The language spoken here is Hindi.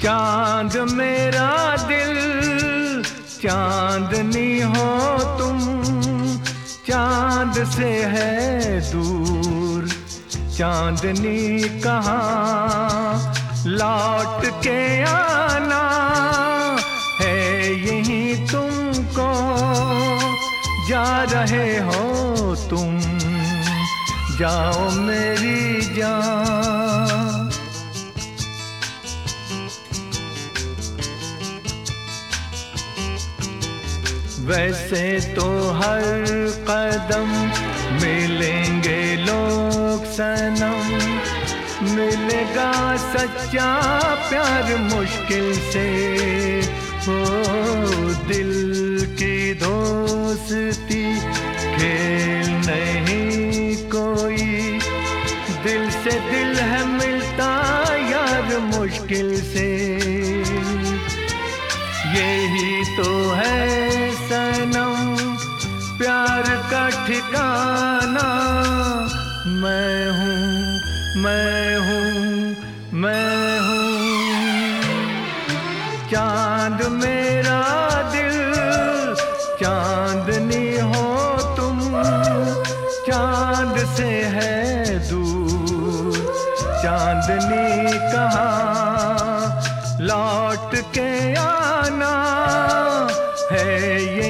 चांद मेरा दिल चांदनी हो तुम, चांद से है दूर चांदनी कहाँ। लौट के आना है यहीं तुमको, जा रहे हो तुम, जाओ मेरी जान। वैसे तो हर कदम मिलेंगे लोग सनम, मिलेगा सच्चा प्यार मुश्किल से। हो दिल की दोस्ती खेल नहीं कोई, दिल से दिल है मिलता यार मुश्किल से। यही तो है सनम प्यार का ठिकाना। मैं हूँ, मैं हूँ, मैं हूँ चांद मेरा दिल चांदनी हो तुम, चांद से है दूर चांदनी कहाँ। लौट के आना है